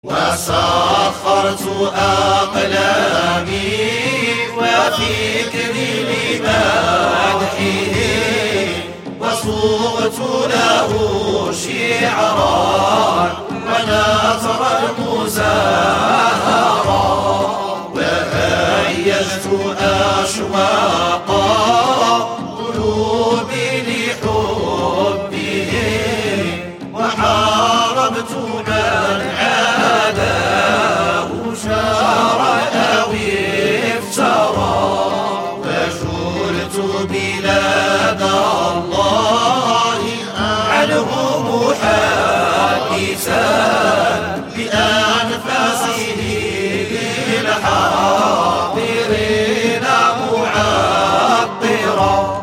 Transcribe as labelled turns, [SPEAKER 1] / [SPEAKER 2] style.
[SPEAKER 1] وسخرت أقلامي وفكري لمدحه وصوغت له شعرا ونثرا مزهرا وهيجت أشواق قلوبي لحبه وحاربت من